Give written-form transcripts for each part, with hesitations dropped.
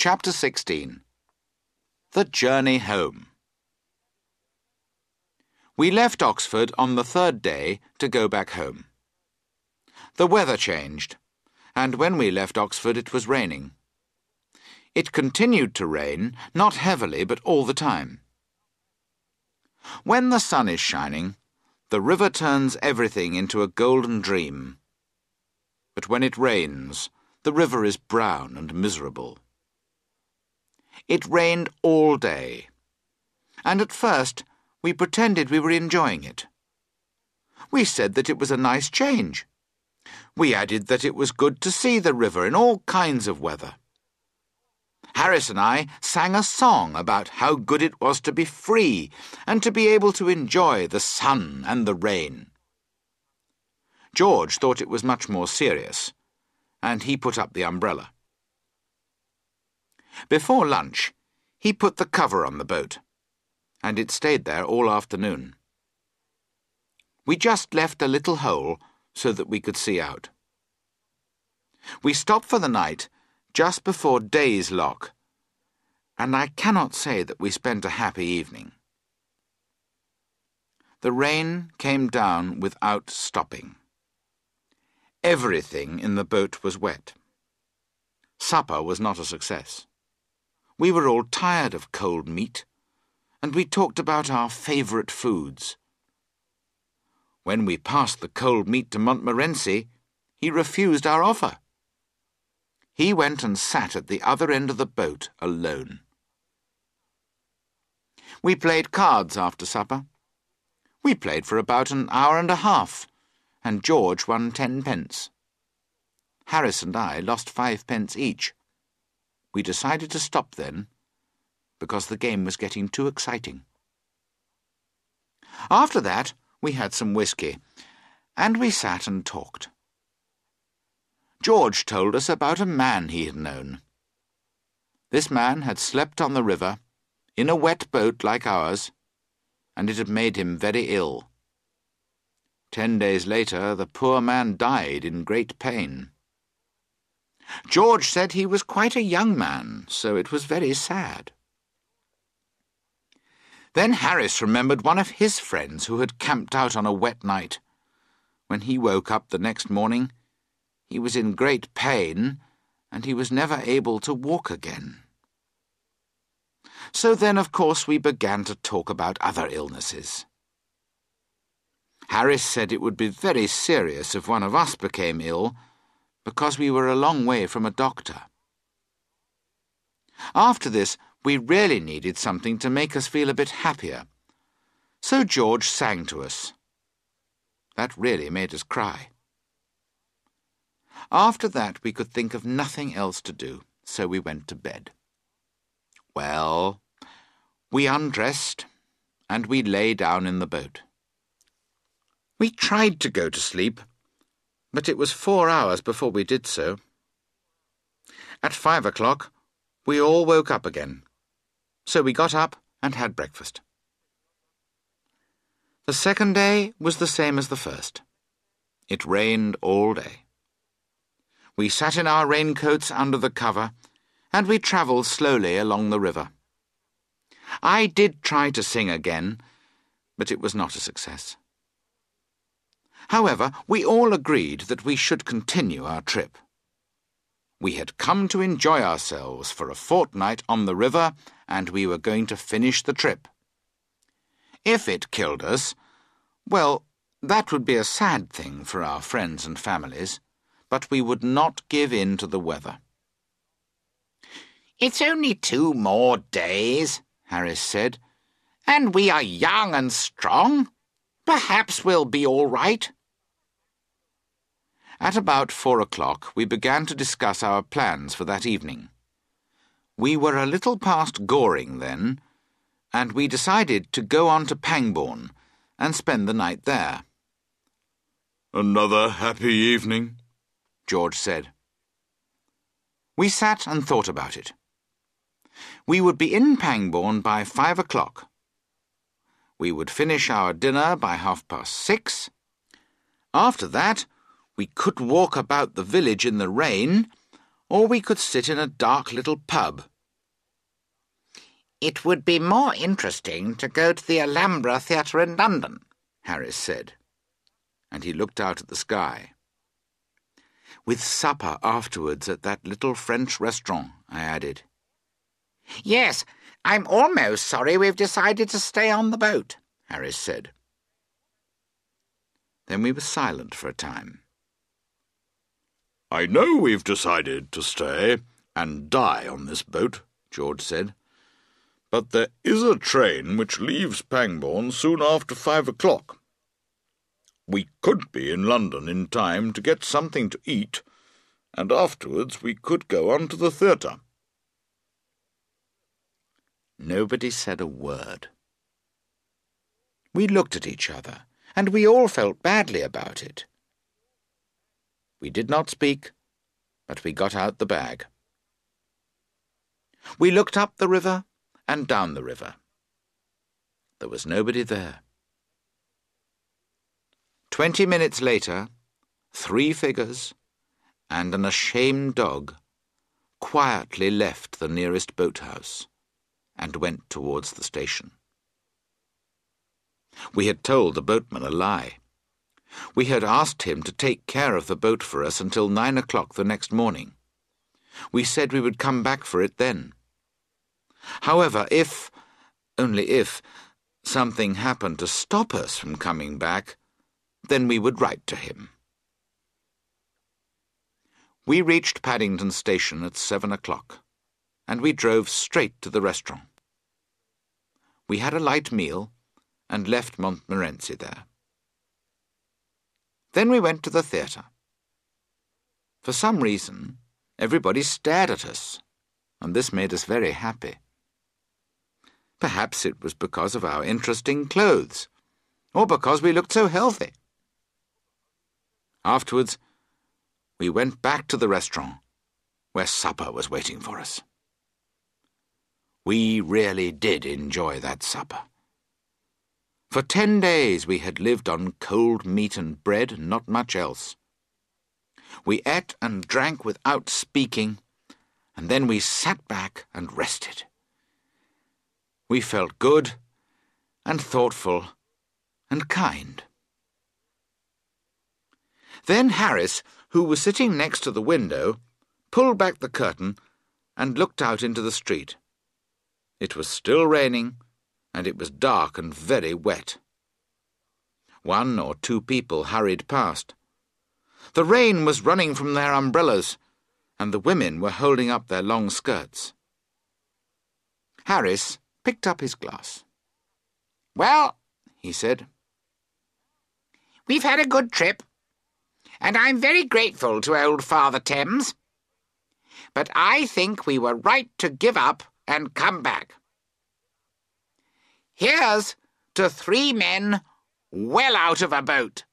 Chapter 16. The Journey Home. We left Oxford on the third day to go back home. The weather changed, and when we left Oxford it was raining. It continued to rain, not heavily but all the time. When the sun is shining, the river turns everything into a golden dream. But when it rains, the river is brown and miserable. It rained all day, and at first we pretended we were enjoying it. We said that it was a nice change. We added that it was good to see the river in all kinds of weather. Harris and I sang a song about how good it was to be free and to be able to enjoy the sun and the rain. George thought it was much more serious, and he put up the umbrella. Before lunch, he put the cover on the boat, and it stayed there all afternoon. We just left a little hole so that we could see out. We stopped for the night just before Day's Lock, and I cannot say that we spent a happy evening. The rain came down without stopping. Everything in the boat was wet. Supper was not a success. We were all tired of cold meat, and we talked about our favourite foods. When we passed the cold meat to Montmorency, he refused our offer. He went and sat at the other end of the boat alone. We played cards after supper. We played for about an hour and a half, and George won 10 pence. Harris and I lost 5 pence each. We decided to stop then, because the game was getting too exciting. After that, we had some whiskey, and we sat and talked. George told us about a man he had known. This man had slept on the river, in a wet boat like ours, and it had made him very ill. 10 days later, the poor man died in great pain. George said he was quite a young man, so it was very sad. Then Harris remembered one of his friends who had camped out on a wet night. When he woke up the next morning, he was in great pain, and he was never able to walk again. So then, of course, we began to talk about other illnesses. Harris said it would be very serious if one of us became ill, because we were a long way from a doctor. After this, we really needed something to make us feel a bit happier, so George sang to us. That really made us cry. After that, we could think of nothing else to do, so we went to bed. Well, we undressed, and we lay down in the boat. We tried to go to sleep, but it was 4 hours before we did so. At 5 o'clock, we all woke up again, so we got up and had breakfast. The second day was the same as the first. It rained all day. We sat in our raincoats under the cover, and we travelled slowly along the river. I did try to sing again, but it was not a success. However, we all agreed that we should continue our trip. We had come to enjoy ourselves for a fortnight on the river, and we were going to finish the trip. If it killed us, well, that would be a sad thing for our friends and families, but we would not give in to the weather. "It's only 2 more days," Harris said, "and we are young and strong. Perhaps we'll be all right." At about 4 o'clock, we began to discuss our plans for that evening. We were a little past Goring then, and we decided to go on to Pangbourne and spend the night there. "Another happy evening," George said. We sat and thought about it. We would be in Pangbourne by 5 o'clock. We would finish our dinner by 6:30. After that, we could walk about the village in the rain, or we could sit in a dark little pub "It would be more interesting to go to the Alhambra Theatre in London," Harris said, and he looked out at the sky. "With supper afterwards at that little French restaurant," I added. "Yes, I'm almost sorry we've decided to stay on the boat," Harris said. Then we were silent for a time. "I know we've decided to stay and die on this boat," George said. "But there is a train which leaves Pangbourne soon after 5 o'clock. We could be in London in time to get something to eat, and afterwards we could go on to the theatre." Nobody said a word. We looked at each other, and we all felt badly about it. We did not speak, but we got out the bag. We looked up the river and down the river. There was nobody there. 20 minutes later, 3 figures and an ashamed dog quietly left the nearest boathouse and went towards the station. We had told the boatman a lie. We had asked him to take care of the boat for us until 9 o'clock the next morning. We said we would come back for it then. However, only if, something happened to stop us from coming back, then we would write to him. We reached Paddington Station at 7 o'clock, and we drove straight to the restaurant. We had a light meal and left Montmorency there. Then we went to the theatre. For some reason, everybody stared at us, and this made us very happy. Perhaps it was because of our interesting clothes, or because we looked so healthy. Afterwards, we went back to the restaurant, where supper was waiting for us. We really did enjoy that supper. For 10 days we had lived on cold meat and bread and not much else. We ate and drank without speaking, and then we sat back and rested. We felt good and thoughtful and kind. Then Harris, who was sitting next to the window, pulled back the curtain and looked out into the street. It was still raining, and it was dark and very wet. 1 or 2 people hurried past. The rain was running from their umbrellas, and the women were holding up their long skirts. Harris picked up his glass. "Well," he said, "we've had a good trip, and I'm very grateful to old Father Thames. But I think we were right to give up and come back. Here's to 3 men well out of a boat."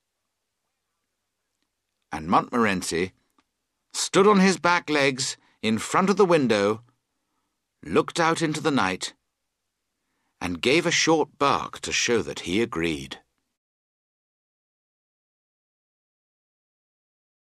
And Montmorency stood on his back legs in front of the window, looked out into the night, and gave a short bark to show that he agreed.